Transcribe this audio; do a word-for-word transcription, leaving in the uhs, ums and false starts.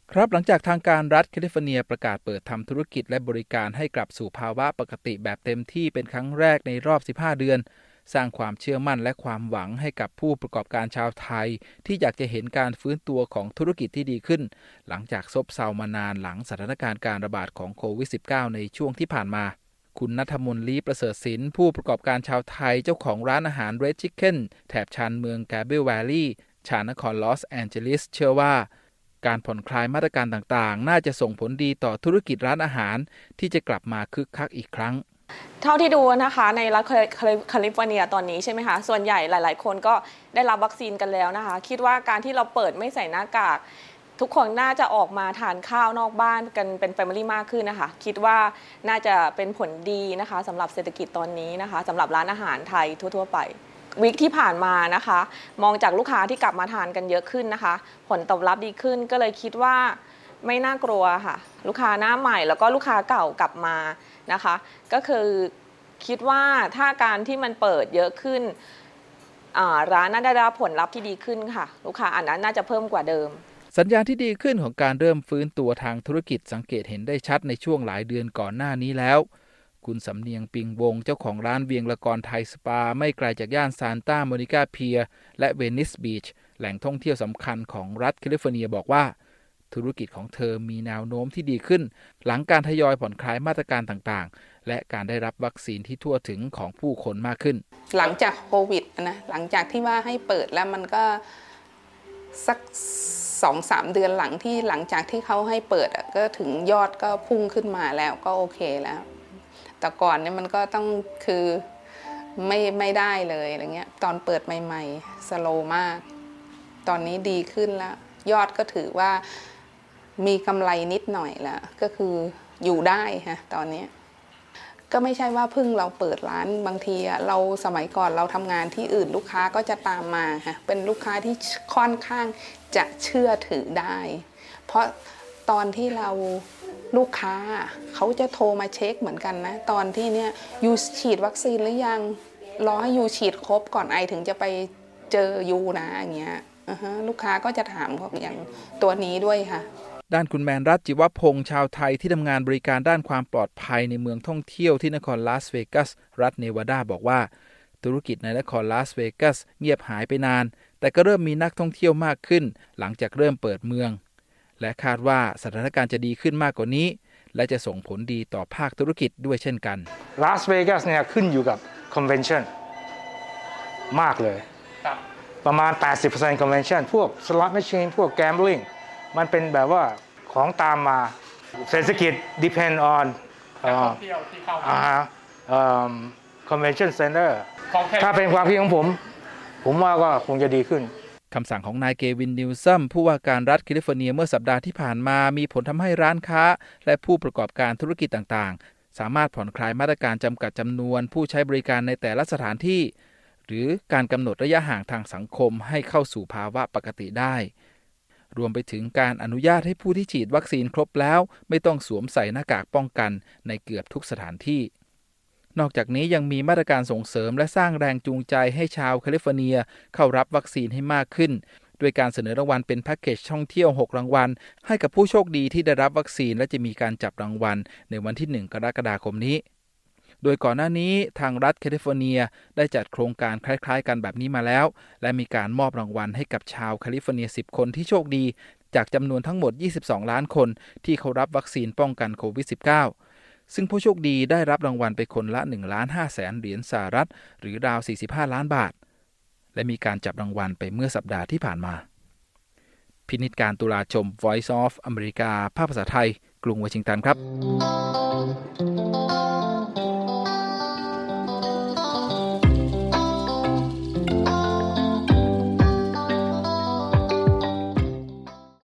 ครับหลังจากทางการรัฐแคลิฟอร์เนียประกาศเปิดทำธุรกิจและบริการให้กลับสู่ภาวะปกติแบบเต็มที่เป็นครั้งแรกในรอบสิบห้าเดือนสร้างความเชื่อมั่นและความหวังให้กับผู้ประกอบการชาวไทยที่อยากจะเห็นการฟื้นตัวของธุรกิจที่ดีขึ้นหลังจากซบเซามานานหลังสถานการณ์การระบาดของโควิด สิบเก้า ในช่วงที่ผ่านมาคุณณัฐมนต์ ลี้ประเสริฐศิลป์ผู้ประกอบการชาวไทยเจ้าของร้านอาหาร Red Chicken แถบชานเมือง Gable Valley ชานครลอสแอนเจลิสเชื่อว่าการผ่อนคลายมาตรการต่างๆน่าจะส่งผลดีต่อธุรกิจร้านอาหารที่จะกลับมาคึกคักอีกครั้งเท่าที่ดูนะคะในรัฐแคลิฟอร์เนียตอนนี้ใช่ไหมคะส่วนใหญ่หลายๆคนก็ได้รับวัคซีนกันแล้วนะคะคิดว่าการที่เราเปิดไม่ใส่หน้ากากทุกคนน่าจะออกมาทานข้าวนอกบ้านกันเป็นแฟมิลี่มากขึ้นนะคะคิดว่าน่าจะเป็นผลดีนะคะสำหรับเศรษฐกิจตอนนี้นะคะสำหรับร้านอาหารไทยทั่วๆไปวีคที่ผ่านมานะคะมองจากลูกค้าที่กลับมาทานกันเยอะขึ้นนะคะผลตอบรับดีขึ้นก็เลยคิดว่าไม่น่ากลัวค่ะลูกค้าหน้าใหม่แล้วก็ลูกค้าเก่ากลับมานะคะก็คือคิดว่าถ้าการที่มันเปิดเยอะขึ้นร้านน่าจะได้รับผลลัพธ์ที่ดีขึ้นค่ะลูกค้าอันนั้นน่าจะเพิ่มกว่าเดิมสัญญาณที่ดีขึ้นของการเริ่มฟื้นตัวทางธุรกิจสังเกตเห็นได้ชัดในช่วงหลายเดือนก่อนหน้านี้แล้วคุณสำเนียงปิงวงเจ้าของร้านเวียงละกรไทยสปาไม่ไกลจากย่านซานตาโมนิกาเพียร์และเวนิสบีชแหล่งท่องเที่ยวสำคัญของรัฐแคลิฟอร์เนียบอกว่าธุรกิจของเธอมีแนวโน้มที่ดีขึ้นหลังการทยอยผ่อนคลายมาตรการต่างๆและการได้รับวัคซีนที่ทั่วถึงของผู้คนมากขึ้นหลังจากโควิดนะหลังจากที่ว่าให้เปิดแล้วมันก็สัก สองถึงสาม เดือนหลังที่หลังจากที่เขาให้เปิดก็ถึงยอดก็พุ่งขึ้นมาแล้วก็โอเคแล้วแต่ก่อนเนี่ยมันก็ต้องคือไม่ไม่ได้เลยอะไรเงี้ยตอนเปิดใหม่ๆสโลว์มากตอนนี้ดีขึ้นแล้วยอดก็ถือว่ามีกำไรนิดหน่อยแล้วก็คืออยู่ได้ฮะตอนนี้ก็ไม่ใช่ว่าเพิ่งเราเปิดร้านบางทีเราสมัยก่อนเราทำงานที่อื่นลูกค้าก็จะตามมาฮะเป็นลูกค้าที่ค่อนข้างจะเชื่อถือได้เพราะตอนที่เราลูกค้าเขาจะโทรมาเช็คเหมือนกันนะตอนที่เนี่ยยูฉีดวัคซีนหรือยังรอให้ยูฉีดครบก่อนไอถึงจะไปเจอยูนะอย่างเงี้ยลูกค้าก็จะถามอย่างตัวนี้ด้วยค่ะด้านคุณแมนรัตน์จิวพงษ์ชาวไทยที่ทำงานบริการด้านความปลอดภัยในเมืองท่องเที่ยวที่นครลาสเวกัสรัฐเนวาดาบอกว่าธุรกิจในนครลาสเวกัสเงียบหายไปนานแต่ก็เริ่มมีนักท่องเที่ยวมากขึ้นหลังจากเริ่มเปิดเมืองและคาดว่าสถานการณ์จะดีขึ้นมากกว่านี้และจะส่งผลดีต่อภาคธุรกิจด้วยเช่นกันลาสเวกัสเนี่ยขึ้นอยู่กับคอนเวนชั่นมากเลยประมาณ แปดสิบเปอร์เซ็นต์ convention พวก slot machine พวก gambling มันเป็นแบบว่าของตามมาเศรษฐกิจ depend on นักท่องเที่ยวที่เข้ามา convention center ถ้าเป็นความคิดของผมผมว่าก็คงจะดีขึ้นคำสั่งของนายเกวินนิวซัมผู้ว่าการรัฐแคลิฟอร์เนียเมื่อสัปดาห์ที่ผ่านมามีผลทำให้ร้านค้าและผู้ประกอบการธุรกิจต่างๆสามารถผ่อนคลายมาตรการจำกัดจำนวนผู้ใช้บริการในแต่ละสถานที่หรือการกำหนดระยะห่างทางสังคมให้เข้าสู่ภาวะปกติได้รวมไปถึงการอนุญาตให้ผู้ที่ฉีดวัคซีนครบแล้วไม่ต้องสวมใส่หน้ากากป้องกันในเกือบทุกสถานที่นอกจากนี้ยังมีมาตรการส่งเสริมและสร้างแรงจูงใจให้ชาวแคลิฟอร์เนียเข้ารับวัคซีนให้มากขึ้นด้วยการเสนอรางวัลเป็นแพ็กเกจท่องเที่ยวหกรางวัลให้กับผู้โชคดีที่ได้รับวัคซีนและจะมีการจับรางวัลในวันที่หนึ่งกรกฎาคมนี้โดยก่อนหน้านี้ทางรัฐแคลิฟอร์เนียได้จัดโครงการคล้ายๆกันแบบนี้มาแล้วและมีการมอบรางวัลให้กับชาวแคลิฟอร์เนียสิบคนที่โชคดีจากจำนวนทั้งหมดยี่สิบสองล้านคนที่เขารับวัคซีนป้องกันโควิด สิบเก้า ซึ่งผู้โชคดีได้รับรางวัลไปคนละ หนึ่งล้านห้าแสน เหรียญสหรัฐหรือราวสี่สิบห้าล้านบาทและมีการจับรางวัลไปเมื่อสัปดาห์ที่ผ่านมาพินิจการตุลาชม Voice of America ภาคภาษาไทยกรุงวอชิงตันครับ